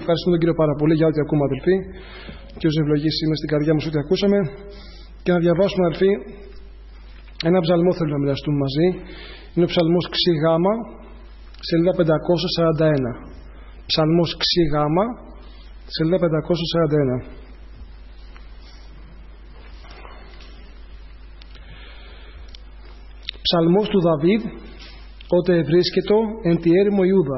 ευχαριστούμε τον Κύριο πάρα πολύ για ό,τι ακούμε, αδελφοί. Και ως ευλογής είναι στην καρδιά μας ό,τι ακούσαμε. Και να διαβάσουμε, αδελφοί, ένα ψαλμό θέλω να μοιραστούμε μαζί. Είναι ο ψαλμός Ξ-Γ, σελίδα 541. Ψαλμός Ξ-Γ, σελίδα 541. Ψαλμός του Δαβίδ, ότε βρίσκετο εν τη έρημο Ιούδα.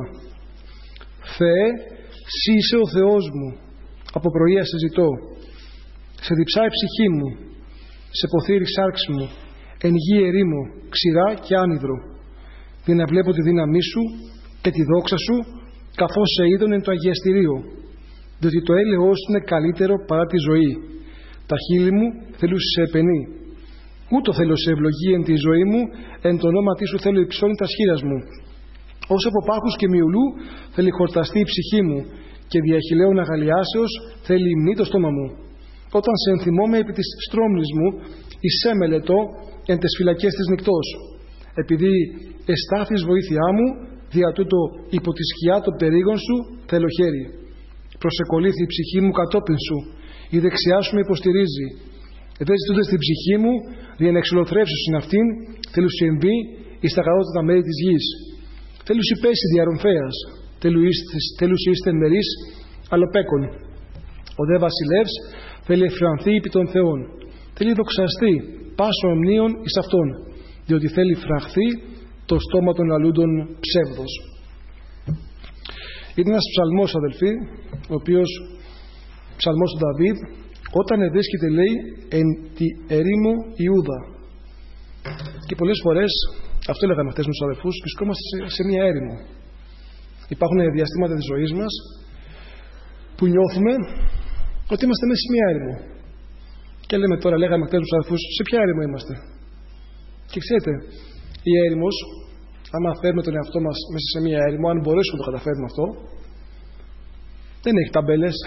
Θεέ, Συ είσαι ο Θεός μου, από πρωία σε ζητώ. Σε διψάει η ψυχή μου, σε ποθήρη σάρξη μου, εν γη ερήμο, ξηρά και άνυδρο. Για να βλέπω τη δύναμή σου και τη δόξα σου, καθώς σε είδον εν το αγιαστηρίο. Διότι το έλεος είναι καλύτερο παρά τη ζωή. Τα χείλη μου θέλουν σε επενεί. Ούτω θέλω σε ευλογή εν τη ζωή μου, εν το ονόματί σου θέλω υψώνει τα σχήρας μου. Όσο από πάχους και μυουλού θέλει χορταστεί η ψυχή μου, και διαχειλαίων αγαλιάσεως θέλει υμνή το στόμα μου. Όταν σε ενθυμώμαι επί της στρόμλης μου, εισέ μελετώ εν τες φυλακές της νυκτός. Επειδή εστάθης βοήθειά μου, δια τούτο υπό τη σκιά των περίγων σου θέλω χέρι. Προσεκολήθη η ψυχή μου κατόπιν σου, η δεξιά σου με υποστηρίζει. Δε ζητούνται στην ψυχή μου, δια να εξολοθρεύσω στην αυτήν, θέλουν σου εμβεί εις τα κατώτατα μέρη της γης. Θέλουν σου πέσει διαρρομφέας, θέλουν σου είστε μερίς αλλοπέκον. Ο δε βασιλεύς θέλει εφρανθεί επί των θεών. Θέλει δοξαστεί πάσο ομνίων εις αυτόν, διότι θέλει φραχθεί το στόμα των αλλούντων ψεύδος. Είναι ένας ψαλμός, αδελφοί, ο οποίος ψαλμός του Δαβίδ, όταν βρίσκεται, λέει, εν τη ερήμο Ιούδα. Και πολλές φορές, αυτό λέγαμε χθες με τους αδελφούς, βρισκόμαστε σε μια έρημο. Υπάρχουν διαστήματα της ζωής μας που νιώθουμε ότι είμαστε μέσα σε μια έρημο. Και λέμε τώρα, λέγαμε χθες με τους αδελφούς, σε ποια έρημο είμαστε. Και ξέρετε, η έρημος, άμα φέρουμε τον εαυτό μας μέσα σε μια έρημο, αν μπορέσουμε να το καταφέρουμε αυτό, δεν έχει ταμπέλες.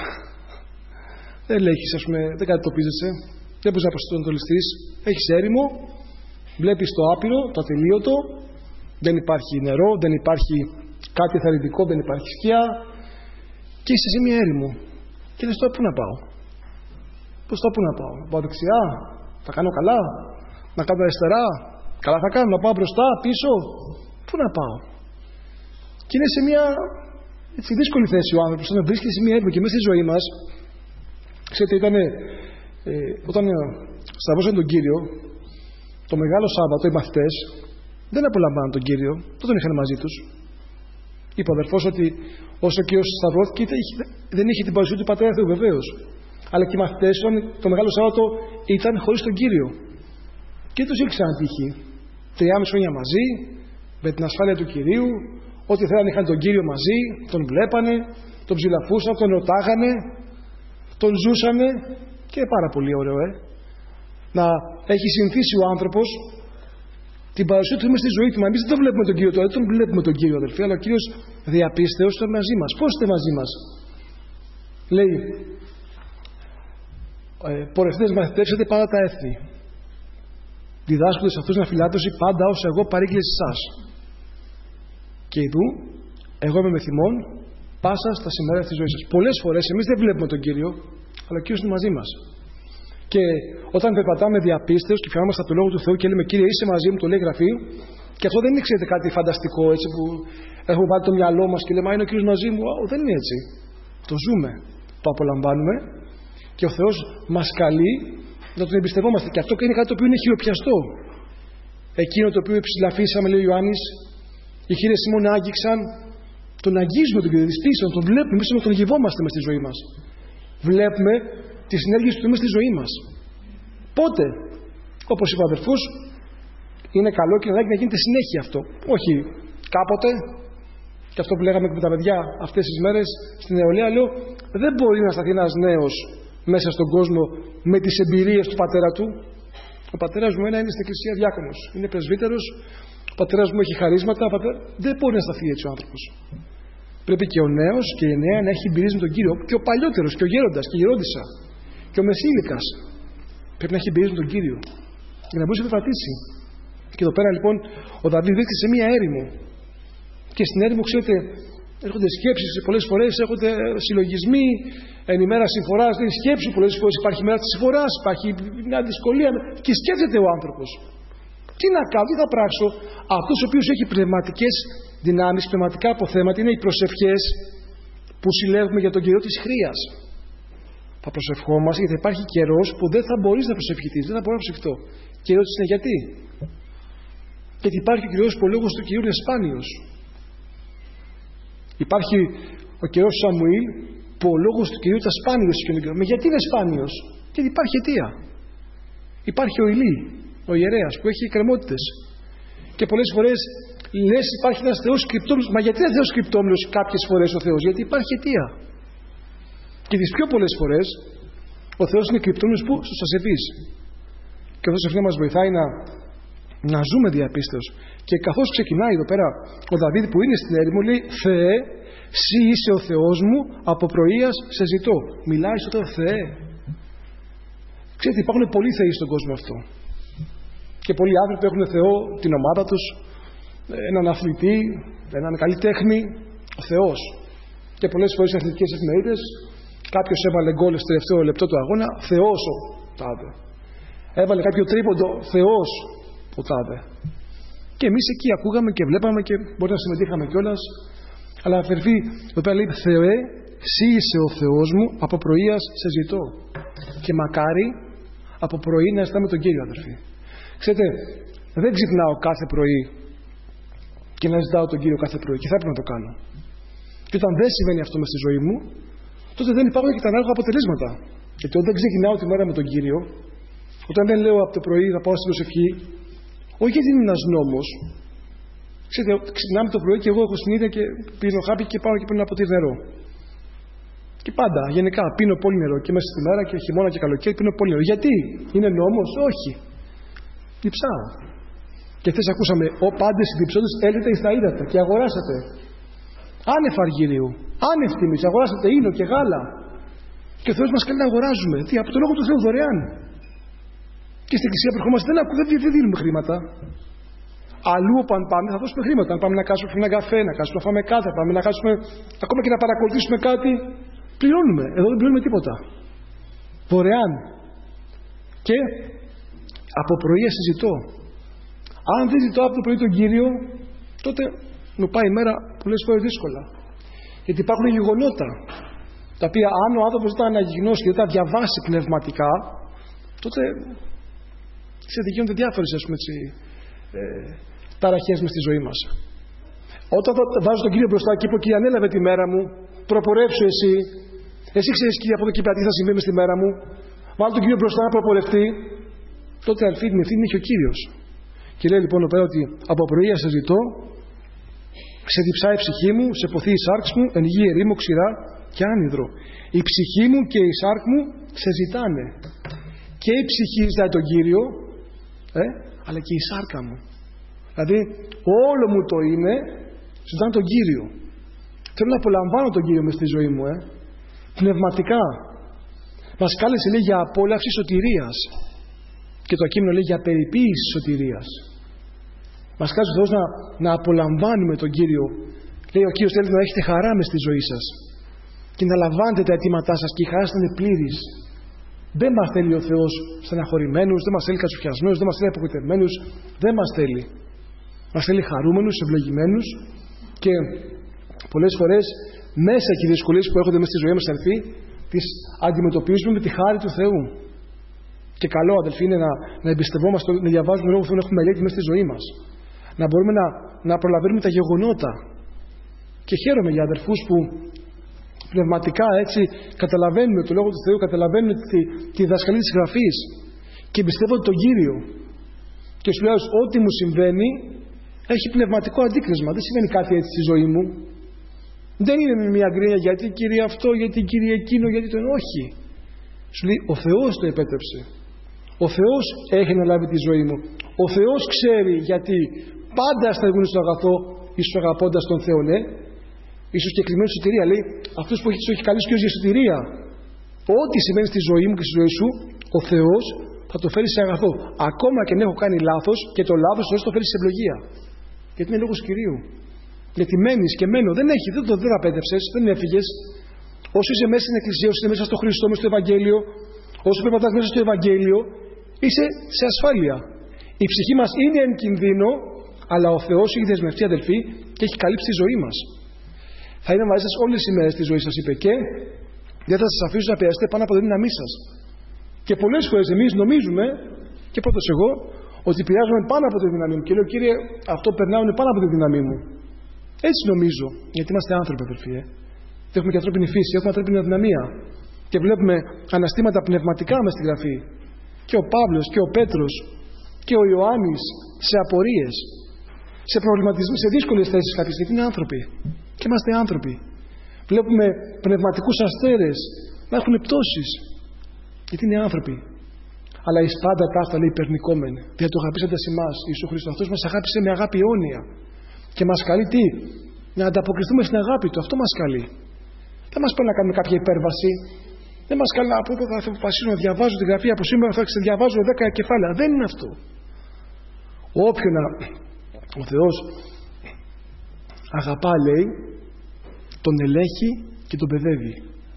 Δεν έχεις, ας πούμε, δεν κατατοπίζεσαι, δεν μπορείς να προσανατολιστείς. Έχεις έρημο, βλέπεις το άπειρο, το ατελείωτο, δεν υπάρχει νερό, δεν υπάρχει κάτι εθαρρυντικό, δεν υπάρχει σκιά και είσαι σε μια έρημο. Και λες τώρα πού να πάω. Πώς τώρα πού να πάω. Να πάω δεξιά, θα κάνω καλά, να κάνω αριστερά, καλά θα κάνω, να πάω μπροστά, πίσω. Πού να πάω. Και είναι σε μια έτσι, δύσκολη θέση ο άνθρωπος να βρίσκεται σε μια έρημο και μέσα στη ζωή μας. Ξέρετε, όταν σταυρώσαν τον Κύριο, το Μεγάλο Σάββατο, οι μαθητές δεν απολαμβάναν τον Κύριο, δεν τον είχαν μαζί τους. Είπε ο αδερφός ότι όσο ο Κύριος σταυρώθηκε, δεν είχε την παρουσία του Πατέρα Θεού, βεβαίως. Αλλά και οι μαθητές, το Μεγάλο Σάββατο ήταν χωρίς τον Κύριο. Και τους ήξεραν τύχη. 3,5 χρόνια μαζί, με την ασφάλεια του Κυρίου, ό,τι θέλαν είχαν τον Κύριο μαζί, τον βλέπανε, τον ψηλαφούσαν, τον ρωτάγανε. Τον ζούσανε και πάρα πολύ ωραίο, να έχει συνηθίσει ο άνθρωπος την παρουσία του μέσα στη ζωή του. Μα εμείς δεν τον βλέπουμε τον Κύριο τώρα, δεν τον βλέπουμε τον Κύριο, αδελφοί, αλλά ο Κύριος διαπίστεως ήταν μαζί μας. Πώς είστε μαζί μας. Λέει, πορευτές μαθητεύσετε πάντα τα έθνη, διδάσκοντες αυτούς να φυλάτωση πάντα όσα εγώ παρήγγειλες εσάς. Και ειδού, εγώ είμαι με θυμών πάσα στα σημεία της ζωής σας. Πολλές φορές εμείς δεν βλέπουμε τον Κύριο, αλλά ο Κύριος είναι μαζί μας. Και όταν περπατάμε διαπίστεως και φιάμαστε από το λόγο του Θεού και λέμε Κύριε, είσαι μαζί μου, το λέει η Γραφή, και αυτό δεν είναι, ξέρετε, κάτι φανταστικό έτσι που έχουμε βάλει το μυαλό μας και λέμε Α, είναι ο Κύριος μαζί μου. Δεν είναι έτσι. Το ζούμε, το απολαμβάνουμε και ο Θεός μας καλεί να τον εμπιστευόμαστε. Και αυτό είναι κάτι το οποίο είναι χειροπιαστό. Εκείνο το οποίο ψηλαφίσαμε, λέει ο Ιωάννης, οι χείλες ημών άγγιξαν. Τον αγγίζουμε τον Κύριο, τον βλέπουμε, εμείς τον γευόμαστε μες στη ζωή μας. Βλέπουμε τις συνέργειες του μες στη ζωή μας. Πότε, όπως είπα αδερφούς, είναι καλό και να γίνεται συνέχεια αυτό. Όχι κάποτε, και αυτό που λέγαμε και με τα παιδιά αυτές τις μέρες στην νεολαία, λέω, δεν μπορεί να σταθεί ένας νέος μέσα στον κόσμο με τις εμπειρίες του πατέρα του. Ο πατέρας μου είναι στην εκκλησία διάκονος, είναι πρεσβύτερος, ο πατέρας μου έχει χαρίσματα, δεν μπορεί να σταθεί έτσι ο άνθρωπος. Πρέπει και ο νέος και η νέα να έχει εμπειρίες με τον Κύριο, και ο παλιότερος, και ο γέροντας, και η γερόντισσα, και ο μεσήλικας. Πρέπει να έχει εμπειρίες με τον Κύριο για να μπορέσει να περπατήσει. Και εδώ πέρα λοιπόν ο Δαβίδ βρίσκεται σε μία έρημο. Και στην έρημο, ξέρετε, Έρχονται σκέψεις, πολλές φορές έρχονται συλλογισμοί, εν ημέρα συμφοράς, δεν σκέψου, πολλές φορές υπάρχει μέρα της συμφοράς, υπάρχει μια δυσκολία και σκέφτεται ο άνθρωπος. Τι να κάνω, τι θα πράξω? Αυτός ο οποίος έχει πνευματικές δυνάμεις, πνευματικά αποθέματα, είναι οι προσευχές που συλλέγουμε για τον καιρό της χρείας. Θα προσευχόμαστε γιατί υπάρχει καιρός που δεν θα μπορείς να προσευχηθείς, δεν θα μπορώ να προσευχηθώ. Και η ερώτηση είναι γιατί? Γιατί υπάρχει ο καιρός που ο λόγος του Κυρίου είναι σπάνιος. Υπάρχει ο καιρός του Σαμουήλ που ο λόγος του Κυρίου ήταν σπάνιος. Με γιατί είναι σπάνιος? Γιατί υπάρχει αιτία. Υπάρχει ο Ηλί, ο ιερέας που έχει εκκρεμότητες. Και πολλές φορές λες υπάρχει ένας Θεός κρυπτόμιλος. Μα γιατί είναι Θεός κρυπτόμιλος κάποιες φορές ο Θεός? Γιατί υπάρχει αιτία. Και τις πιο πολλές φορές ο Θεός είναι κρυπτόμιλος που στους ασεβείς. Και αυτός αυτό μας βοηθάει να ζούμε διαπίστεως. Και καθώς ξεκινάει εδώ πέρα ο Δαβίδ που είναι στην έρημο, λέει Θεέ, Συ είσαι ο Θεός μου, από πρωίας σε ζητώ. Μιλάει στο Θεό Θεέ. Ξέρετε, υπάρχουν πολλοί θεοί στον κόσμο αυτό. Και πολλοί άνθρωποι έχουν Θεό την ομάδα τους, έναν αθλητή, έναν καλλιτέχνη, ο Θεός. Και πολλές φορές οι αθλητικές εφημερίδες, κάποιος έβαλε γκολ στο τελευταίο λεπτό του αγώνα, Θεός ο τάδε. Έβαλε κάποιο τρίποντο, Θεός ο τάδε. Και εμείς εκεί ακούγαμε και βλέπαμε και μπορεί να συμμετείχαμε κιόλας. Αλλά αφαιρθεί, εδώ πέρα λέει Θεέ, Συ είσαι ο Θεός μου, από πρωίας σε ζητώ. Και μακάρι από πρωί να αισθάνομαι τον Κύριο, αδερφοί. Ξέρετε, δεν ξυπνάω κάθε πρωί και να ζητάω τον Κύριο κάθε πρωί, και θα έπρεπε να το κάνω. Και όταν δεν συμβαίνει αυτό μες στη ζωή μου, τότε δεν υπάρχουν και τα ανάλογα αποτελέσματα. Γιατί όταν δεν ξεκινάω τη μέρα με τον Κύριο, όταν δεν λέω από το πρωί θα πάω στην προσευχή, όχι γιατί είναι ένας νόμος. Ξέρετε, ξυπνάμε το πρωί και εγώ έχω συνήθεια και πίνω χάπι και πάω και πίνω ένα ποτήρι νερό. Και πάντα, γενικά, πίνω πολύ νερό και μέσα στη μέρα και χειμώνα και καλοκαίρι πίνω πολύ νερό. Γιατί? Είναι νόμος? Όχι. Διψάω. Και χθες ακούσαμε, ο πάντες διψώντες έλειτε εις τα ύδατα και αγοράσατε. Άνευ αργυρίου, άνευ τιμής, αγοράσατε ίνο και γάλα. Και ο Θεός μας καλεί να αγοράζουμε. Τι, από το λόγο του Θεού δωρεάν. Και στην εκκλησία που ερχόμαστε δεν δίνουμε χρήματα. Αλλού όπου αν πάμε θα δώσουμε χρήματα. Αν πάμε να κάτσουμε ένα καφέ, να κάτσουμε να φάμε κάτι, πάμε να κάτσουμε ακόμα και να παρακολουθήσουμε κάτι, πληρώνουμε. Εδώ δεν πληρώνουμε τίποτα. Δωρεάν. Και από πρωία συζητώ. Αν δεν ζητώ από το πρωί τον Κύριο, τότε μου πάει η μέρα πολλές φορές δύσκολα. Γιατί υπάρχουν γεγονότα τα οποία αν ο άνθρωπος δεν τα αναγνώσει και δεν τα διαβάσει πνευματικά, τότε γίνονται διάφορες ταραχές μες στη ζωή μας. Όταν βάζω τον Κύριο μπροστά και πω Κύριε ανέλαβε τη μέρα μου, προπορεύσου εσύ. Εσύ ξέρεις Κύριε από εδώ και πέρα τι θα συμβεί μες στη μέρα μου. Βάλω τον Κύριο μπροστά να προπορευτεί. Τότε αλφή την ευθύνη έχει ο Κύριος. Και λέει λοιπόν εδώ πέρα ότι από πρωία σε ζητώ, σε διψάει η ψυχή μου, σε ποθεί η σάρξ μου, εν γη ερήμο ξηρά και άνυδρο. Η ψυχή μου και η σάρκ μου σε ζητάνε. Και η ψυχή ζητάει τον Κύριο, αλλά και η σάρκα μου. Δηλαδή όλο μου το είναι ζητάνε τον Κύριο. Θέλω να απολαμβάνω τον Κύριο μες στη ζωή μου, πνευματικά. Μας κάλεσε λέει για απόλαυση σωτηρίας. Και το κείμενο λέει για περιποίηση σωτηρίας. Μας κάλεσε ο Θεός να απολαμβάνουμε τον Κύριο. Λέει ο Κύριος θέλει να έχετε χαρά μες στη ζωή σας. Και να λαμβάνετε τα αιτήματά σας και η χαρά σας να είναι πλήρης. Δεν μας θέλει ο Θεός στεναχωρημένους, δεν μας θέλει κατσουφιασμένους, δεν μας θέλει απογοητευμένους. Δεν μας θέλει. Μας θέλει χαρούμενους, ευλογημένους. Και πολλές φορές μέσα και οι δυσκολίες που έρχονται μέσα στη ζωή μας αδελφοί, τις αντιμετωπίζουμε με τη χάρη του Θεού. Και καλό αδελφοί είναι να εμπιστευόμαστε, να διαβάζουμε λόγω του Θεού, να έχουμε μελέτη μέσα στη ζωή μας. Να μπορούμε να προλαβαίνουμε τα γεγονότα. Και χαίρομαι για αδελφούς που πνευματικά έτσι καταλαβαίνουν το λόγο του Θεού, καταλαβαίνουν τη διδασκαλία της Γραφής και εμπιστεύονται τον Κύριο. Και σου λέω ό,τι μου συμβαίνει έχει πνευματικό αντίκρισμα. Δεν συμβαίνει κάτι έτσι στη ζωή μου. Δεν είναι μια γκρίνια γιατί Κύριε αυτό, γιατί Κύριε εκείνο, γιατί τον όχι. Σου λέει ο Θεός το επέτρεψε. Ο Θεός έχει αναλάβει τη ζωή μου. Ο Θεός ξέρει γιατί πάντα στεργούν στο αγαθό εις τους αγαπώντας τον Θεό, ναι. Ίσως και κλειμένη σωτηρία. Λέει αυτούς που έχει καλέσει και ως για σωτηρία. Ό,τι συμβαίνει στη ζωή μου και στη ζωή σου, ο Θεός θα το φέρει σε αγαθό. Ακόμα και αν έχω κάνει λάθος, και το λάθος θα το φέρει σε ευλογία. Γιατί είναι λόγος Κυρίου. Γιατί μένεις και μένω. Δεν τα πέτευσες, δεν έφυγες. Όσο είσαι μέσα στην Εκκλησία, όσο είσαι μέσα στο Χριστό, μέσα στο Ευαγγέλιο, όσο περπατάς μέσα στο Ευαγγέλιο, είσαι σε ασφάλεια. Η ψυχή μας είναι εν κινδύνο, αλλά ο Θεός έχει δεσμευτεί, αδελφοί, και έχει καλύψει τη ζωή μας. Θα είναι μαζί σας όλες τις ημέρες της ζωής σας, είπε, και δεν θα σας αφήσω να πειραστείτε πάνω από τη δύναμή σας. Και πολλές φορές εμείς νομίζουμε, και πρώτος εγώ, ότι πειράζομαι πάνω από τη δύναμή μου. Και λέω, Κύριε, αυτό περνάω πάνω από τη δύναμή μου. Έτσι νομίζω, γιατί είμαστε άνθρωποι, αδελφοί. Έχουμε και ανθρώπινη φύση, έχουμε ανθρώπινη αδυναμία. Και βλέπουμε αναστήματα πνευματικά μες στη Γραφή. Και ο Παύλος και ο Πέτρος και ο Ιωάννης σε απορίες, σε προβληματισμούς, σε δύσκολες θέσεις κάποιες, γιατί είναι άνθρωποι. Και είμαστε άνθρωποι. Βλέπουμε πνευματικούς αστέρες να έχουν πτώσεις, γιατί είναι άνθρωποι. Αλλά εις πάντα ταύτα, λέει, υπερνικόμεν. Δια το αγαπήσαντας εμάς, Ιησού Χριστό, αυτός μας αγάπησε με αγάπη αιώνια. Και μας καλεί τι? Να ανταποκριθούμε στην αγάπη του. Αυτό μας καλεί. Δεν μας πάει να κάνουμε κάποια υπέρβαση. Δεν μας καλεί από εδώ θα αποφασίσω να διαβάζω τη Γραφή. Από σήμερα θα διαβάζω 10 κεφάλαια. Δεν είναι αυτό. Όποιον ο Θεός αγαπά, λέει, τον ελέγχει και τον παιδεύει.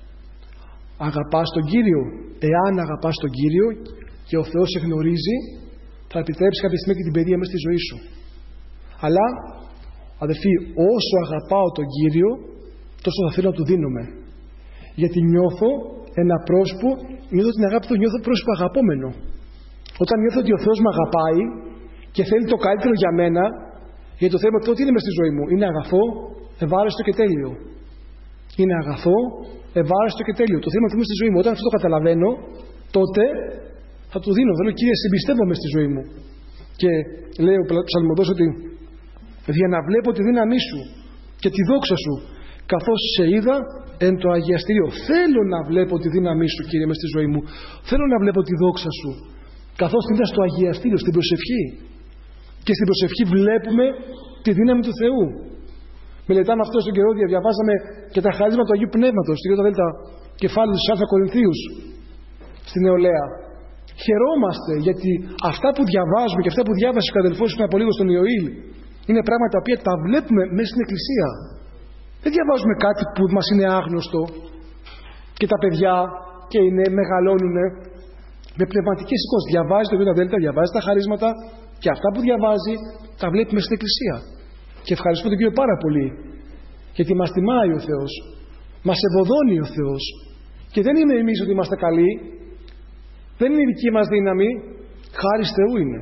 Αγαπάς τον Κύριο. Εάν αγαπάς τον Κύριο και ο Θεός σε γνωρίζει, θα επιτρέψει κάποια στιγμή και την παιδεία μες στη ζωή σου. Αλλά, αδελφοί, όσο αγαπάω τον Κύριο, τόσο θα θέλω να του δίνομαι. Γιατί νιώθω ένα πρόσωπο, νιώθω την αγάπη του, νιώθω πρόσωπο αγαπόμενο. Όταν νιώθω ότι ο Θεός με αγαπάει και θέλει το καλύτερο για μένα, γιατί το θέμα του τι είναι μες στη ζωή μου? Είναι αγαθό, ευάρεστο και τέλειο. Είναι αγαθό, ευάρεστο και τέλειο. Το θέμα του είναι στη ζωή μου. Όταν αυτό το καταλαβαίνω, τότε θα του δίνω. Θέλω, Κύριε, συμπιστεύομαι στη ζωή μου. Και λέει ο ψαλμοδός ότι για να βλέπω τη δύναμή σου και τη δόξα σου, καθώς σε είδα εν το αγιαστήριο. Θέλω να βλέπω τη δύναμή σου, Κύριε, μες στη ζωή μου. Θέλω να βλέπω τη δόξα σου, καθώς την είδα στο αγιαστήριο, στην προσευχή. Και στην προσευχή βλέπουμε τη δύναμη του Θεού. Μελετάμε αυτό στον καιρό, διαβάζαμε και τα χαρίσματα του Αγίου Πνεύματος, στη Δ κεφάλαιο του Α Κορινθίους, στην νεολαία. Χαιρόμαστε γιατί αυτά που διαβάζουμε και αυτά που διάβασε ο αδελφός πριν από λίγο στον Ιωήλ είναι πράγματα τα οποία τα βλέπουμε μέσα στην Εκκλησία. Δεν διαβάζουμε κάτι που μας είναι άγνωστο και τα παιδιά και είναι, μεγαλώνουν με πνευματικές εικόνες. Διαβάζει το Β, διαβάζει τα χαρίσματα και αυτά που διαβάζει τα βλέπουμε στην Εκκλησία. Και ευχαριστούμε τον Κύριο πάρα πολύ, γιατί μας τιμάει ο Θεός, μας ευωδώνει ο Θεός. Και δεν είναι εμείς ότι είμαστε καλοί, δεν είναι η δική μας δύναμη, χάρις Θεού είναι.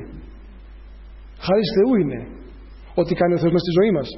Χάρις Θεού είναι ό,τι κάνει ο Θεός μες στη ζωή μας.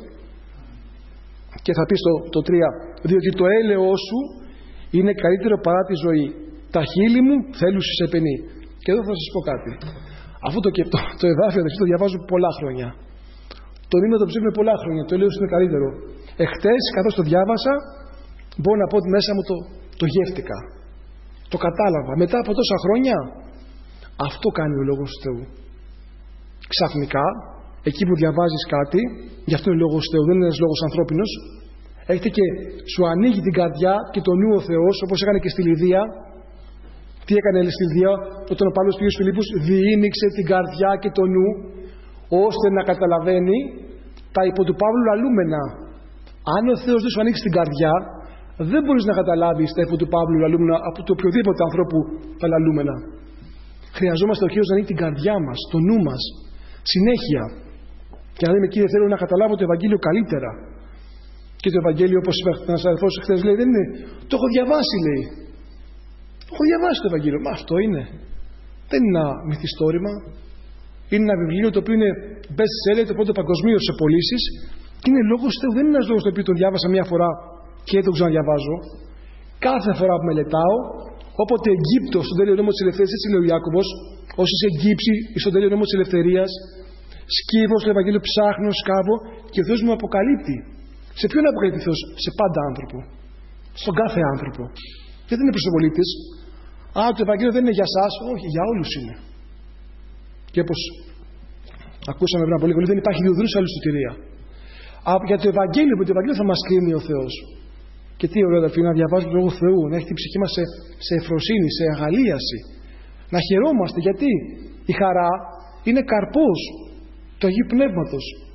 Και θα πει το 3, διότι το έλεος σου είναι καλύτερο παρά τη ζωή. Τα χείλη μου θέλουν σε πενή. Και εδώ θα σας πω κάτι. Αυτό το εδάφιο το διαβάζω πολλά χρόνια. Το νήμα το ψήφιμε πολλά χρόνια. Το έλεος είναι καλύτερο. Εχθές, καθώς το διάβασα, μπορώ να πω ότι μέσα μου το γεύτηκα. Το κατάλαβα. Μετά από τόσα χρόνια, αυτό κάνει ο Λόγος του Θεού. Ξαφνικά, εκεί που διαβάζεις κάτι, γι' αυτό είναι ο Λόγος του Θεού, δεν είναι ένας λόγος ανθρώπινος, έρχεται και σου ανοίγει την καρδιά και το νου ο Θεός, όπως έκανε και στη Λιδία. Τι έκανε στη Λιδία, όταν ο Παύλος πήγε στους Φιλίππους, διήνυξε την καρδιά και το νου, ώστε να καταλαβαίνει τα υπό του Παύλου λαλούμενα. Αν ο Θεός δεν σου ανοίξει την καρδιά, δεν μπορείς να καταλάβεις τα υπό του Παύλου λαλούμενα από το οποιοδήποτε ανθρώπου τα λαλούμενα. Χρειαζόμαστε ο Κύριος να ανοίγει την καρδιά μας, το νου μας, συνέχεια. Και να λέμε, Κύριε, θέλω να καταλάβω το Ευαγγέλιο καλύτερα. Και το Ευαγγέλιο, όπως είπε ένας αδελφός χθες, λέει, δεν είναι. Το έχω διαβάσει, λέει. Το έχω διαβάσει το Ευαγγέλιο. Μα αυτό είναι. Δεν είναι ένα μυθιστόρημα. Είναι ένα βιβλίο το οποίο είναι best seller, το πρώτο παγκοσμίως σε πωλήσεις. Και είναι λόγος Θεού. Δεν είναι ένας λόγος το οποίο το διάβασα μία φορά και δεν το ξαναδιαβάζω. Κάθε φορά που μελετάω, όποτε Αιγύπτο στον τέλειο νόμο της ελευθερίας, έτσι λέει ο Ιάκωβος, όσοι Αιγύψοι στον τέλειο νόμο της ελευθερίας, σκύβω στο Ευαγγέλιο, ψάχνω, σκάβω και ο Θεός μου αποκαλύπτει. Σε ποιον αποκαλύπτει ο Θεός? Σε πάντα άνθρωπο. Στον κάθε άνθρωπο. Και δεν είναι προς τον πολίτης. Το Ευαγγέλιο δεν είναι για εσάς. Όχι, για όλους είναι. Και όπως ακούσαμε πριν από λίγο, δεν υπάρχει διοδρούς άλλη σωτηρία. Για το Ευαγγέλιο, που το Ευαγγέλιο θα μας κρίνει ο Θεός. Και τι ωραίο, αδελφοί, να διαβάζουμε τον Λόγο Θεού, να έχει την ψυχή μας σε ευφροσύνη, σε αγαλίαση. Να χαιρόμαστε, γιατί η χαρά είναι καρπός του Αγίου Πνεύματος.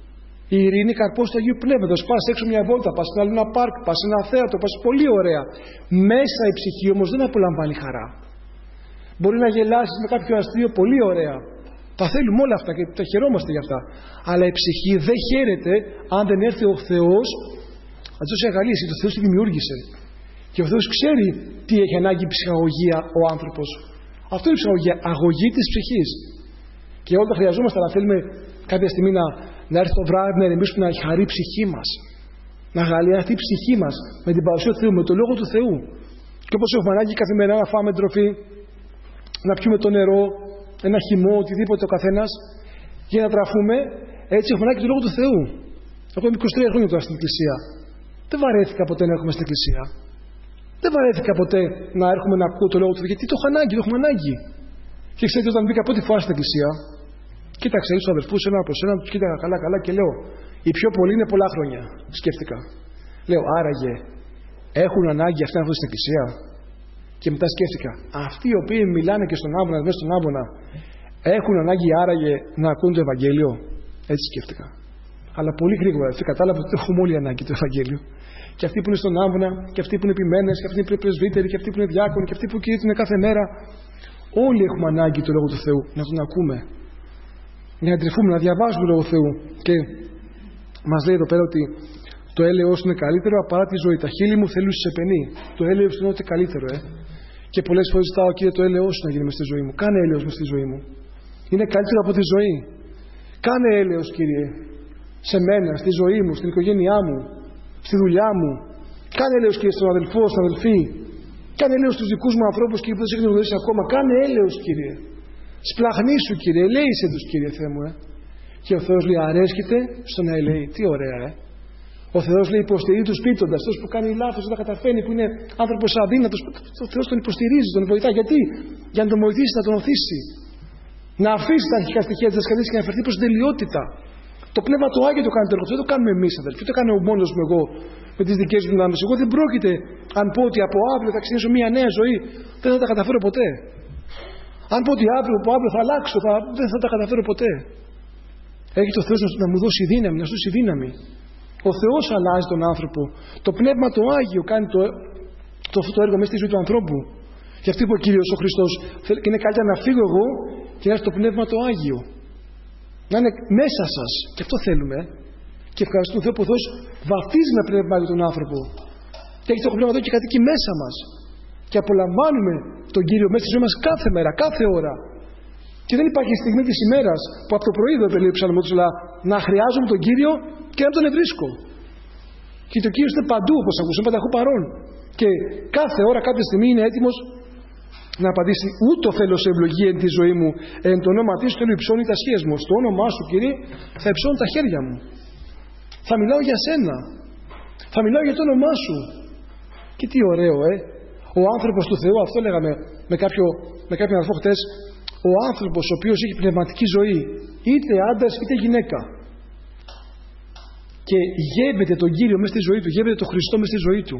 Η ειρήνη καρπός του Αγίου Πνεύματος. Πας έξω μια βόλτα, πας σε ένα πάρκ, πας σε ένα θέατρο, πας πολύ ωραία. Μέσα η ψυχή όμως δεν απολαμβάνει χαρά. Μπορεί να γελάσεις με κάποιο αστείο πολύ ωραία. Τα θέλουμε όλα αυτά και τα χαιρόμαστε για αυτά. Αλλά η ψυχή δεν χαίρεται αν δεν έρθει ο Θεός να της δώσει αγαλίαση. Ο Θεός τη δημιούργησε. Και ο Θεός ξέρει τι έχει ανάγκη ψυχαγωγία ο άνθρωπος. Αυτό είναι η ψυχαγωγία, αγωγή της ψυχής. Και όλα τα χρειαζόμαστε, αλλά θέλουμε κάποια στιγμή να έρθει το βράδυ να ηρεμήσουμε, να χαρεί η ψυχή μας. Να αγαλιαστεί η ψυχή μας με την παρουσία του Θεού, με το λόγο του Θεού. Και όπως έχουμε ανάγκη καθημερινά να φάμε τροφή, να πιούμε το νερό, ένα χυμό, οτιδήποτε ο καθένας, για να τραφούμε, έτσι έχουμε ανάγκη του λόγου του Θεού. Εγώ είμαι 23 χρόνια τώρα στην Εκκλησία. Δεν βαρέθηκα ποτέ να έρχομαι στην Εκκλησία. Δεν βαρέθηκα ποτέ να έρχομαι να ακούω το λόγο του Θεού, γιατί το έχω ανάγκη, το έχουμε ανάγκη. Και ξέρετε, όταν μπήκα πρώτη φορά στην Εκκλησία, κοίταξα τους αδερφούς ένα προς ένα, τους κοίταγα καλά και λέω: οι πιο πολλοί είναι πολλά χρόνια. Σκέφτηκα. Λέω: άραγε έχουν ανάγκη αυτοί να έρθουν στην Εκκλησία? Και μετά σκέφτηκα: αυτοί οι οποίοι μιλάνε και στον άμβονα, μέσα στον άμβονα, έχουν ανάγκη άραγε να ακούν το Ευαγγέλιο? Έτσι σκέφτηκα. Αλλά πολύ γρήγορα κατάλαβα ότι έχουμε όλοι ανάγκη το Ευαγγέλιο. Και αυτοί που είναι στον άμβονα, και αυτοί που είναι επιμένες, και αυτοί που είναι πρεσβύτεροι, και αυτοί που είναι διάκονοι, και αυτοί που κηρύττουν κάθε μέρα. Όλοι έχουμε ανάγκη του λόγου του Θεού να τον ακούμε. Να εντρυφούμε, να διαβάζουμε τον λόγο του Θεού. Και μας λέει εδώ πέρα ότι το έλεος είναι καλύτερο παρά τη ζωή. Τα χείλη μου θέλουν σε πενή. Το έλεος είναι ό,τι καλύτερο, Και πολλές φορές ζητάω: Κύριε, το έλεος σου να γίνει μες στη ζωή μου. Κάνε έλεος μες στη ζωή μου. Είναι καλύτερο από τη ζωή. Κάνε έλεος, Κύριε, σε μένα, στη ζωή μου, στην οικογένειά μου, στη δουλειά μου. Κάνε έλεος, Κύριε, στον αδελφό, στην αδελφή. Κάνε έλεος στους δικούς μου ανθρώπους, Κύριε, που δεν σε έχουν γνωρίσει ακόμα. Κάνε έλεος, Κύριε. Σπλαχνίσου, Κύριε, ελέησε τους, Κύριε Θεέ μου. Και ο Θεός λέει: αρέσκεται στο να ελέει. Τι ωραία, Ο Θεός λέει: υποστηρίζει τους πείτοντας. Αυτός που κάνει λάθος, δεν τα καταφέρνει, που είναι άνθρωπος αδύνατος, ο Θεός τον υποστηρίζει, τον βοηθά. Γιατί? Για να τον βοηθήσει, να τον οθήσει. Να αφήσει τα αρχικά στοιχεία της δασκαλίας και να φερθεί προς την τελειότητα. Το Πνεύμα το Άγιο το κάνει το έργο του. Δεν το κάνουμε εμείς, αδελφοί. Το κάνω μόνος μου εγώ με τις δικές μου δυνάμεις. Εγώ δεν πρόκειται, αν πω ότι από αύριο θα ξεκινήσω μια νέα ζωή, δεν θα τα καταφέρω ποτέ. Αν πω ότι από αύριο θα αλλάξω, δεν θα τα καταφέρω ποτέ. Έχει το Θεός να μου δώσει δύναμη, να σου δώσει δύναμη. Ο Θεός αλλάζει τον άνθρωπο. Το Πνεύμα το Άγιο κάνει αυτό το έργο μέσα στη ζωή του ανθρώπου. Γι' αυτό είπε ο Κύριος ο Χριστός: είναι καλύτερα να φύγω εγώ και να έρθει το Πνεύμα το Άγιο. Να είναι μέσα σας. Και αυτό θέλουμε. Και ευχαριστούμε τον Θεό που ο Θεός βαφτίζει με Πνεύμα για τον άνθρωπο. Και έχει το Πνεύμα εδώ και κατοικεί μέσα μας. Και απολαμβάνουμε τον Κύριο μέσα στη ζωή μας κάθε μέρα, κάθε ώρα. Και δεν υπάρχει στιγμή της ημέρας που από το πρωί δεν λέει ο ψαλμός, αλλά να χρειάζομαι τον Κύριο και να τον ευρίσκω. Και ο Κύριος είναι παντού, όπως ακούσαμε, πανταχού παρόν. Και κάθε ώρα, κάποια στιγμή είναι έτοιμος να απαντήσει: ούτω θέλω σε ευλογία εν τη ζωή μου, εν το όνομα της θέλω υψώνει τα σχέσεις μου. Στο όνομά σου, Κύριε, θα υψώνω τα χέρια μου. Θα μιλάω για σένα. Θα μιλάω για το όνομά σου. Και τι ωραίο, Ο άνθρωπος του Θεού, αυτό λέγαμε με κάποιον αδελφό χτες, ο άνθρωπος ο οποίος έχει πνευματική ζωή, είτε άντρας είτε γυναίκα, και γεύεται τον Κύριο μέσα στη ζωή του, γεύεται τον Χριστό μέσα στη ζωή του,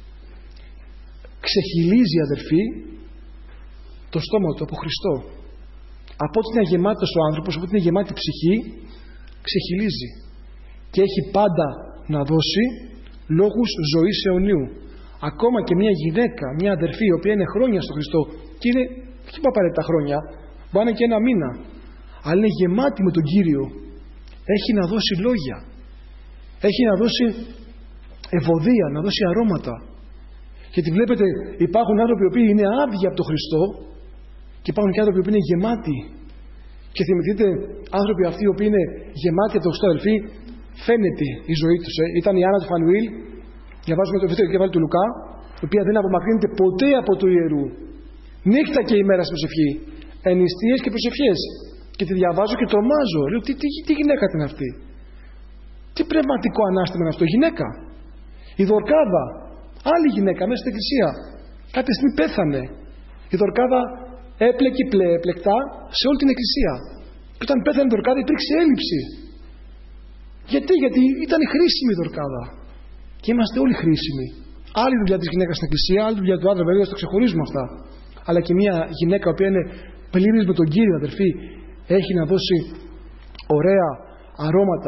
ξεχυλίζει, αδερφοί, το στόμα του από Χριστό. Από ότι είναι γεμάτος ο άνθρωπος, από ότι είναι γεμάτη ψυχή, ξεχυλίζει. Και έχει πάντα να δώσει λόγους ζωής αιωνίου. Ακόμα και μια γυναίκα, μια αδερφή, η οποία είναι χρόνια στο Χριστό, και είναι, όχι απαραίτητα χρόνια, μπορεί να είναι και ένα μήνα, αλλά είναι γεμάτη με τον Κύριο, έχει να δώσει λόγια, έχει να δώσει ευωδία, να δώσει αρώματα. Γιατί βλέπετε, υπάρχουν άνθρωποι οι οποίοι είναι άδειοι από τον Χριστό και υπάρχουν και άνθρωποι που είναι γεμάτοι. Και θυμηθείτε, άνθρωποι αυτοί οι οποίοι είναι γεμάτοι από τον Χριστό, αδελφοί, φαίνεται η ζωή τους. Ήταν η Άννα του Φανουήλ, διαβάζουμε το δεύτερο κεφάλαιο του Λουκά, η οποία δεν απομακρύνεται ποτέ από το ιερού. Νύχτα και ημέρα στην προσευχή. Ενιστείες και προσευχές. Και τη διαβάζω και τρομάζω. Λέω: τι γυναίκα ήταν αυτή? Τι πνευματικό ανάστημα είναι αυτό? Γυναίκα. Η Δορκάδα, άλλη γυναίκα μέσα στην εκκλησία, κάποια στιγμή πέθανε. Η Δορκάδα έπλεκε πλεκτά σε όλη την εκκλησία. Και όταν πέθανε η Δορκάδα υπήρξε έλλειψη. Γιατί ήταν χρήσιμη η Δορκάδα. Και είμαστε όλοι χρήσιμοι. Άλλη δουλειά της γυναίκας στην εκκλησία, άλλη δουλειά του άντρα, βέβαια, το ξεχωρίζουμε αυτά. Αλλά και μια γυναίκα που είναι πλήρης με τον Κύριο, αδερφοί, έχει να δώσει ωραία αρώματα,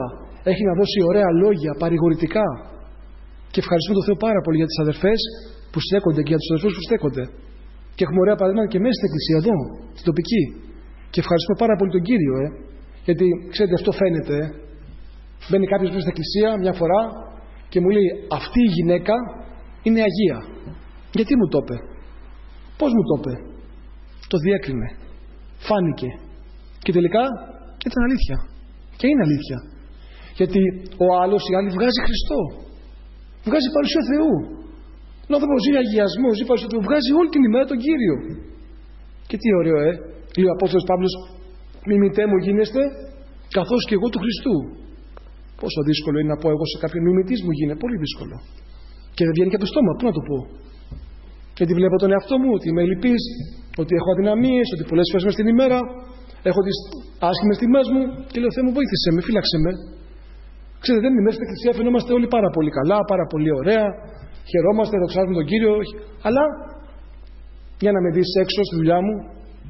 έχει να δώσει ωραία λόγια, παρηγορητικά. Και ευχαριστούμε τον Θεό πάρα πολύ για τις αδερφές που στέκονται και για τους αδερφούς που στέκονται. Και έχουμε ωραία παραδείγματα και μέσα στην εκκλησία εδώ, στην τοπική. Και ευχαριστούμε πάρα πολύ τον Κύριο, γιατί ξέρετε, αυτό φαίνεται. Μπαίνει κάποιος μέσα στην εκκλησία μια φορά και μου λέει: αυτή η γυναίκα είναι αγία. Γιατί μου το είπε? Πώς μου το είπε? Το διέκρινε. Φάνηκε. Και τελικά ήταν αλήθεια. Και είναι αλήθεια. Γιατί ο άλλος, η άλλη βγάζει Χριστό. Βγάζει παρουσία Θεού. Ο άνθρωπος ζει αγιασμό, ζει παρουσία Θεού. Βγάζει όλη την ημέρα τον Κύριο. Και τι ωραίο, λέει ο Απόστολος Παύλος: μιμητέ μου γίνεστε καθώς και εγώ του Χριστού. Πόσο δύσκολο είναι να πω εγώ σε κάποιον μιμητής μου γίνε. Πολύ δύσκολο. Και δεν βγαίνει και από το στόμα. Πού να το πω? Γιατί βλέπω τον εαυτό μου ότι είμαι λυπής, ότι έχω αδυναμίες, ότι πολλές φορές μες την ημέρα έχω τις άσχημες στιγμές μου και λέω: Θεέ μου, βοήθησε με, φύλαξε με. Ξέρετε, δεν είναι μέσα στην εκκλησία, φαινόμαστε όλοι πάρα πολύ καλά, πάρα πολύ ωραία, χαιρόμαστε, δοξάζουμε τον Κύριο, αλλά για να με δεις έξω στη δουλειά μου,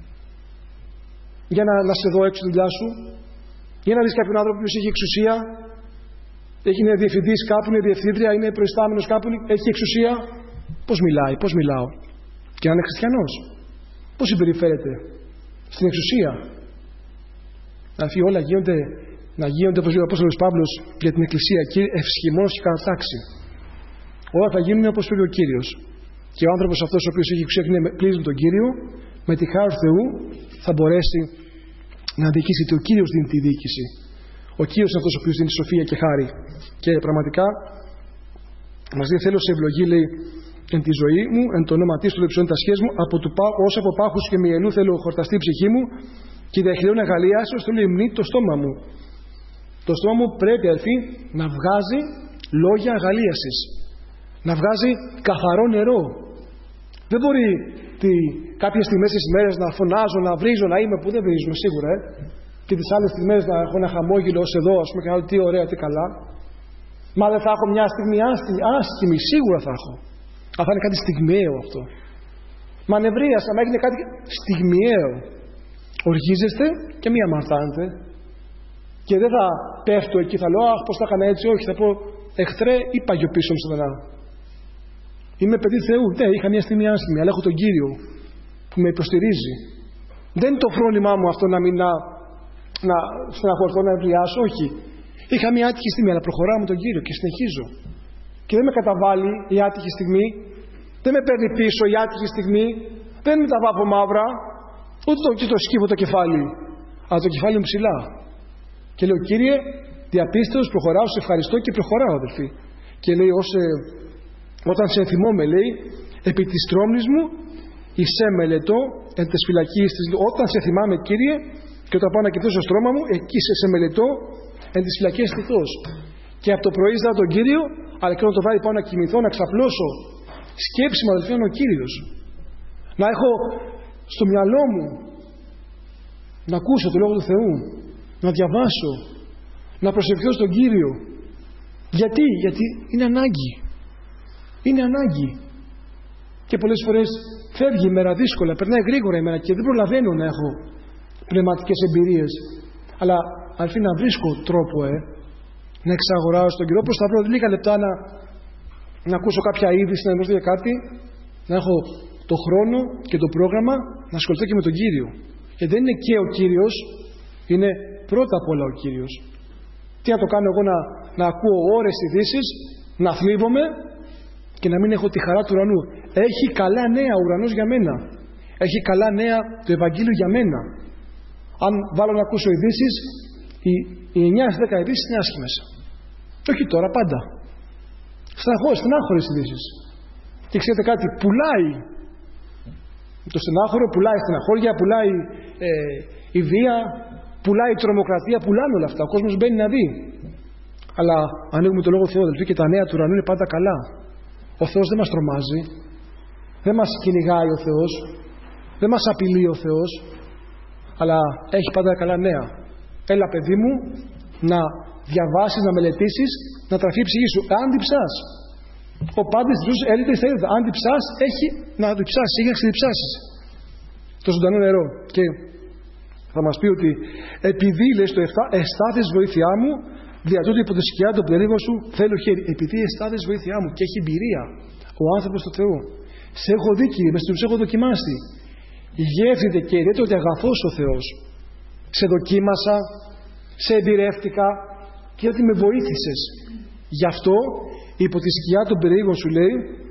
για να σε δω έξω στη δουλειά σου, για να δεις κάποιον άνθρωπο που έχει εξουσία, είναι διευθυντής κάπου, είναι διευθύντρια, είναι προϊστάμενος κάπου, έχει εξουσία. Πώς μιλάει, πώς μιλάω? Και να είναι χριστιανός. Πώς συμπεριφέρεται στην εξουσία? Δηλαδή όλα να γίνονται, όπως λέει ο Απόστολος Παύλος για την Εκκλησία, ευσχημός και κατατάξη. Όλα θα γίνουν όπως πρέπει ο Κύριος. Και ο άνθρωπος αυτός ο οποίος έχει εξουσία και είναι πλήρης με τον Κύριο, με τη χάρη του Θεού θα μπορέσει να διοικήσει, ότι ο Κύριος δίνει τη διοίκηση. Ο Κύριος είναι αυτός ο οποίος δίνει σοφία και χάρη. Και πραγματικά μας λέει: θέλω σε ευλογή, λέει, εν τη ζωή μου, εν το όνομα της του λεψιών τα σχέσεις μου, όσο από πάχους και μυελού θέλω χορταστεί η ψυχή μου, και διαχειρέων αγαλιάσεως θέλω υμνή το στόμα μου. Το στόμα μου πρέπει, αδελφοί, να βγάζει λόγια αγαλίασης. Να βγάζει καθαρό νερό. Δεν μπορεί κάποιες στιγμές τις ημέρες να φωνάζω, να βρίζω, να είμαι, που δεν βρίζουμε σίγουρα, και τις άλλες στιγμές να έχω ένα χαμόγελο ως εδώ, ας πούμε, και να λέω τι ωραία, τι καλά. Μα δεν θα έχω μια στιγμή άσχημη, σίγουρα θα έχω. Αλλά θα είναι κάτι στιγμιαίο αυτό. Μα νευρίασα, μα έγινε κάτι στιγμιαίο. Οργίζεστε και μία μαθάνετε. Και δεν θα πέφτω εκεί, θα λέω: αχ, πώς θα έκανα έτσι? Όχι, θα πω: εχθρέ, είπα γιο πίσω μου στον είμαι παιδί Θεού. Ναι, είχα μια στιγμή άσχημη, αλλά έχω τον Κύριο που με υποστηρίζει. Δεν είναι το φρόνημά μου αυτό να μην να στεναχωρηθώ, να ευλιάσω. Όχι. Είχα μια άτυχη στιγμή, αλλά προχωράω με τον Κύριο και συνεχίζω. Και δεν με καταβάλει η άτυχη στιγμή, δεν με παίρνει πίσω η άτυχη στιγμή, δεν με τα βάφω μαύρα, ούτε το σκύβω το κεφάλι, αλλά το κεφάλι μου ψηλά. Και λέω: Κύριε, διαπίστεως προχωράω, σε ευχαριστώ και προχωράω, αδελφοί. Και λέει: όταν σε θυμόμαι, λέει, επί της τρόμνης μου, εισέ μελετώ εν τες φυλακίες της. Όταν σε θυμάμαι, Κύριε, και όταν πάω να κοιτώ στο στρώμα μου, εκεί σε μελετώ εν τις φυλακίες της. Και από το πρωί ζητάω τον Κύριο, αλλά και όταν το βράδυ πάω να κοιμηθώ, να ξαπλώσω. Σκέψη μου, αδελφοί, είναι ο Κύριος. Να έχω στο μυαλό μου να ακούσω το Λόγο του Θεού, να διαβάσω, να προσευχηθώ στον Κύριο. Γιατί είναι ανάγκη. Είναι ανάγκη. Και πολλές φορές φεύγει η μέρα δύσκολα, περνάει γρήγορα η μέρα και δεν προλαβαίνω να έχω πνευματικές εμπειρίες. Αλλά αρθεί να βρίσκω τρόπο να εξαγοράσω τον Κύριο. Όπως θα βρω λίγα λεπτά να ακούσω κάποια είδηση, να εννοώ για κάτι, να έχω το χρόνο και το πρόγραμμα να ασχοληθώ και με τον Κύριο. Γιατί δεν είναι και ο Κύριος, είναι πρώτα απ' όλα ο Κύριος. Τι να το κάνω εγώ να ακούω ώρες ειδήσεις, να θλίβομαι και να μην έχω τη χαρά του ουρανού? Έχει καλά νέα ο ουρανός για μένα. Έχει καλά νέα το Ευαγγέλιο για μένα. Αν βάλω να ακούσω ειδήσεις, οι 9-10 ειδήσεις είναι άσχημες. Όχι τώρα, πάντα. Στενάχωρες ειδήσεις. Και ξέρετε κάτι, πουλάει το στενάχωρο, πουλάει στεναχώρια, πουλάει η βία, πουλάει η τρομοκρατία, πουλάνε όλα αυτά. Ο κόσμος μπαίνει να δει. Αλλά ανοίγουμε το Λόγο του Θεού, αδελφοί, και τα νέα του ουρανού είναι πάντα καλά. Ο Θεός δεν μας τρομάζει, δεν μας κυνηγάει ο Θεός, δεν μας απειλεί ο Θεός, αλλά έχει πάντα καλά νέα. Έλα, παιδί μου, να διαβάσεις, να μελετήσεις, να τραφεί η ψυχή σου. Αν διψάς, ο πάντης της ζωής έλειπε στα είδωτα. Αν διψάς, έχει να διψάσεις, έχει να ξεδιψάσεις το ζωντανό νερό. Και θα μας πει ότι επειδή, λέει στο 7, εστάθης βοήθειά μου, Δια τούτου υπό τη σκιά των περίγων σου θέλω χέρι. Επειδή αισθάνεσαι βοήθειά μου και έχει εμπειρία ο άνθρωπος του Θεού. Σε έχω δει, Κύριε, με τους έχω δοκιμάσει. Γεύθητε, Κύριε, ότι αγαθός ο Θεός. Σε δοκίμασα, σε εμπειρεύτηκα και ότι με βοήθησες. Γι' αυτό υπό τη σκιά των περίγων σου λέει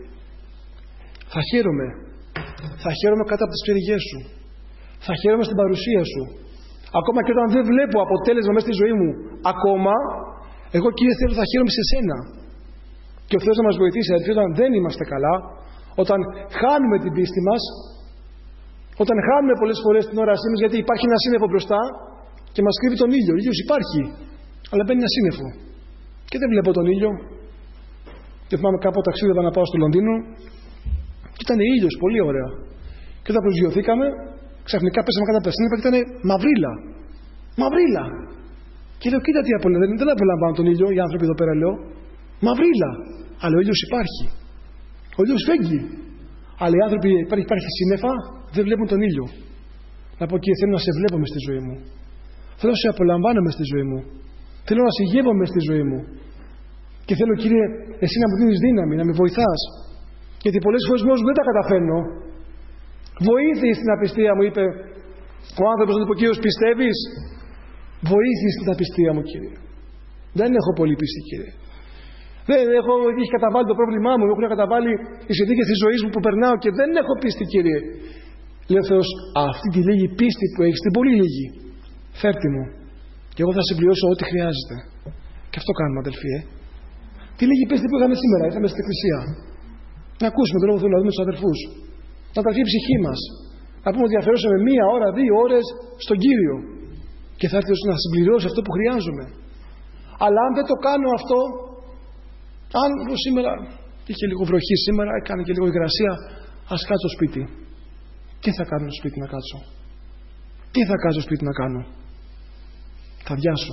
θα χαίρομαι. Θα χαίρομαι κάτω από τις πτέρυγές σου. Θα χαίρομαι στην παρουσία σου. Ακόμα και όταν δεν βλέπω αποτέλεσμα μέσα στη ζωή μου, ακόμα, εγώ, Κύριε, θέλω θα χαίρομαι σε σένα. Και ο Θεός να μας βοηθήσει, γιατί όταν δεν είμαστε καλά, όταν χάνουμε την πίστη μας, όταν χάνουμε πολλές φορές την όρασή μας, γιατί υπάρχει ένα σύννεφο μπροστά και μας κρύβει τον ήλιο. Ο ήλιος υπάρχει, αλλά μπαίνει ένα σύννεφο. Και δεν βλέπω τον ήλιο. Και θυμάμαι κάποτε ταξίδευα να πάω στο Λονδίνο και ήταν ήλιος, πολύ ωραία. Και όταν προσγειωθήκαμε, ξαφνικά πέσαμε κάτω από τα σύννεφα και ήταν μαυρίλα. Μαυρίλα. Και λέω, κοίτα τι απολαμβάνω. Δεν απολαμβάνω τον ήλιο, οι άνθρωποι εδώ πέρα λέω. Μαυρίλα. Αλλά ο ήλιος υπάρχει. Ο ήλιος φέγγει. Αλλά οι άνθρωποι, υπάρχει σύννεφα, δεν βλέπουν τον ήλιο. Να πω, Κύριε, θέλω να σε βλέπω μες στη ζωή μου. Θέλω να σε απολαμβάνω μες στη ζωή μου. Θέλω να σε γεύω μες στη ζωή μου. Και θέλω, Κύριε, εσύ να μου δίνεις δύναμη, να με βοηθάς. Γιατί πολλές φορές μόνος μου δεν τα καταφέρνω. Βοήθησε στην απιστία μου, είπε ο άνθρωπος, να του είπε ο Κύριος, πιστεύεις? Βοήθησε στην απιστία μου, Κύριε. Δεν έχω πολύ πίστη, Κύριε. Έχει καταβάλει το πρόβλημά μου, έχουν καταβάλει οι συνθήκες της ζωής μου που περνάω και δεν έχω πίστη, Κύριε. Λέει ο Θεός, αυτή τη λίγη πίστη που έχεις, την πολύ λίγη, φέρτη μου. Και εγώ θα συμπληρώσω ό,τι χρειάζεται. Και αυτό κάνουμε, αδελφοί. Τη λίγη πίστη που είχαμε σήμερα, ήρθαμε στην εκκλησία. Να ακούσουμε τον λόγο του Θεού, να δούμε τους αδερφούς. Να τραφεί η ψυχή μας. Να πούμε ότι αφιερώσαμε 1 ώρα, 2 ώρες στον Κύριο. Και θα έρθει να συμπληρώσει αυτό που χρειάζομαι. Αλλά αν δεν το κάνω αυτό, αν σήμερα είχε λίγο βροχή, σήμερα έκανε και λίγο υγρασία, ας κάτσω σπίτι. Τι θα κάνω στο σπίτι να κάτσω? Τι θα κάτσω σπίτι να κάνω? Θα διάσω.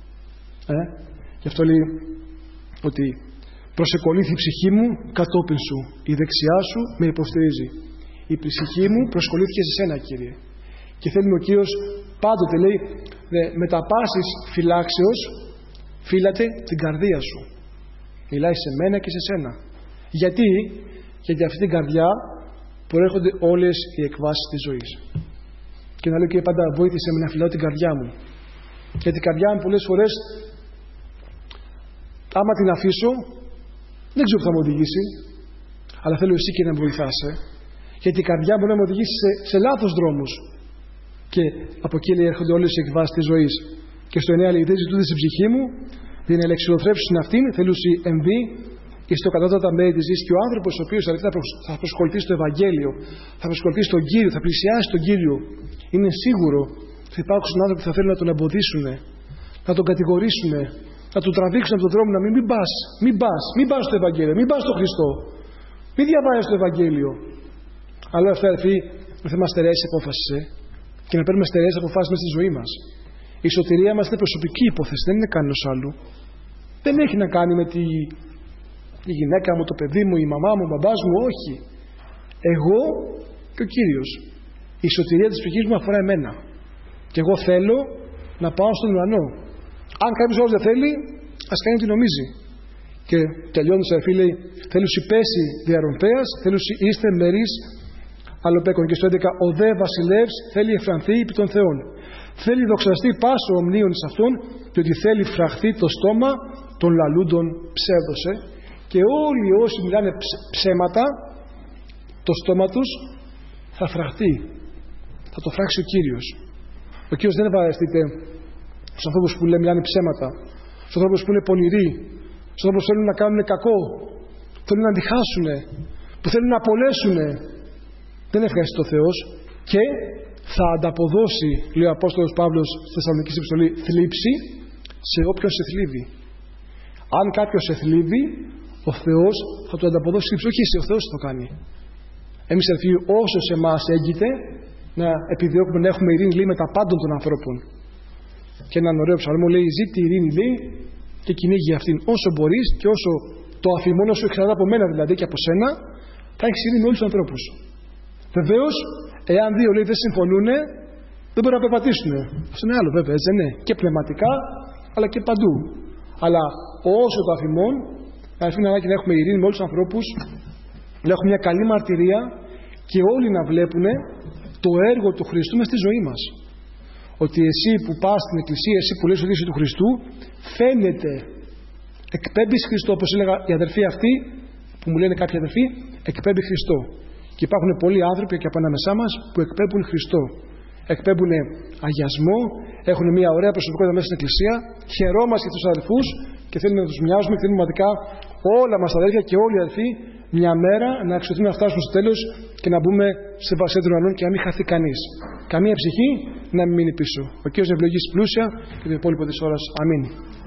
Γι' αυτό λέει ότι προσεκολήθη η ψυχή μου κατόπιν σου. Η δεξιά σου με υποστηρίζει. Η ψυχή μου προσκολήθηκε σε σένα, Κύριε. Και θέλει ο Κύριος πάντοτε, λέει, με τα πάσης φυλάξεως φύλατε την καρδία σου. Μιλάει σε μένα και σε σένα. Γιατί αυτή την καρδιά προέρχονται όλες οι εκβάσεις της ζωής. Και να λέω, Κύριε, πάντα βοήθησε με να φυλάω την καρδιά μου. Γιατί η καρδιά μου πολλές φορές, άμα την αφήσω, δεν ξέρω που θα μου οδηγήσει, αλλά θέλω εσύ και να με βοηθάσαι. Γιατί η καρδιά μπορεί να με οδηγήσει σε λάθος δρόμους. Και από εκεί, λέει, έρχονται όλες οι εκβάσεις της ζωής. Και στο 9 λέει, δεν ζητούνται στην ψυχή μου, δεν ελεξιλοθρέψουν αυτήν, θέλουσι εμβεί και στο κατώτατα μέρη της γης. Και ο άνθρωπος ο οποίος θα προσκολθεί στο Ευαγγέλιο, θα προσκολθεί στον Κύριο, θα πλησιάσει τον Κύριο, είναι σίγουρο θα υπάρξουν άνθρωποι που θα θέλουν να τον εμποδίσουν, να τον κατηγορήσουν, να τον τραβήξουν από τον δρόμο, να μην πας στο Ευαγγέλιο, μην πας στο Χριστό, μην διαβάζεις το Ευαγγέλιο. Αλλά αυτά, είναι θέμα στερεάς απόφασης, και να παίρνουμε στερεές αποφάσεις μέσα στη ζωή μας. Η σωτηρία μας είναι προσωπική υπόθεση, δεν είναι κανένας άλλου. Δεν έχει να κάνει με η γυναίκα μου, το παιδί μου, η μαμά μου, ο μπαμπάς μου, όχι. Εγώ και ο Κύριος. Η σωτηρία της ψυχής μου αφορά εμένα. Και εγώ θέλω να πάω στον ουρανό. Αν κάποιος άλλος δεν θέλει, ας κάνει τι νομίζει. Και τελειώνοντας, φίλοι, θέλουσι πέσει διαρροπέας, θέλουσι είστε μερίς αλλοπέκων. Και στο 11, ο δε βασιλεύς θέλει εφρανθεί επί των θεών. Θέλει δοξαστεί πάσο ομνίων εις αυτόν, διότι θέλει φραχθεί το στόμα των λαλούντων ψεύδωσε. Και όλοι όσοι μιλάνε ψέματα, το στόμα τους θα φραχθεί. Θα το φράξει ο Κύριος. Ο Κύριος δεν βαρεστείται στους ανθρώπους που μιλάνε ψέματα, στους ανθρώπους που είναι πονηροί, στους ανθρώπους που θέλουν να κάνουν κακό, θέλουν να διχάσουν, που θέλουν να απολέσουν. Δεν ευχαριστεί ο Θεός και θα ανταποδώσει, λέει ο Απόστολος Παύλος στη Θεσσαλονική επιστολή, θλίψη σε όποιον σε θλίβει. Αν κάποιος σε θλίβει, ο Θεός θα του ανταποδώσει θλίψη. Όχι εσύ, ο Θεός θα το κάνει. Εμείς, αδελφοί, όσο σε εμάς έγκυται, να επιδιώκουμε να έχουμε ειρήνη, λέει, με τα πάντων των ανθρώπων. Και έναν ωραίο ψαλμό λέει: ζήτη ειρήνη, λέει, και κυνήγει αυτήν όσο μπορείς, και όσο το αφημώνω σου εξαρτάται από μένα, δηλαδή και από σένα, θα έχεις ειρήνη με όλους τους ανθρώπους. Βεβαίως, εάν δύο, λέει, δεν συμφωνούν, δεν μπορούν να περπατήσουν. Αυτό είναι άλλο, βέβαια, έτσι δεν είναι? Και πνευματικά, αλλά και παντού. αλλά όσο το αφημών, αδελφοί, είναι ανάγκη να έχουμε ειρήνη με όλους τους ανθρώπους, να έχουμε μια καλή μαρτυρία και όλοι να βλέπουν το έργο του Χριστού μες στη ζωή μας. Ότι εσύ που πας στην εκκλησία, εσύ που λες ότι είσαι του Χριστού, φαίνεται, εκπέμπεις Χριστό, όπως έλεγα οι αδερφοί αυτοί, που μου λένε κάποιοι αδερφοί, εκπέμπει Χριστό. Και υπάρχουν πολλοί άνθρωποι και από ανάμεσά μας που εκπέμπουν Χριστό. Εκπέμπουν αγιασμό, έχουν μια ωραία προσωπικότητα μέσα στην εκκλησία, χαιρόμαστε τους αδελφούς και θέλουμε να τους μοιάζουμε και θέλουμε πραγματικά όλα μας τα αδέρφια και όλοι οι αδελφοί μια μέρα να αξιωθούν να φτάσουν στο τέλος και να μπούμε σε βασίλειο των ουρανών και να μην χαθεί κανείς. Καμία ψυχή να μην μείνει πίσω. Ο Κύριος να ευλογήσει πλούσια και το υπόλοιπο της ώρας. Αμήν.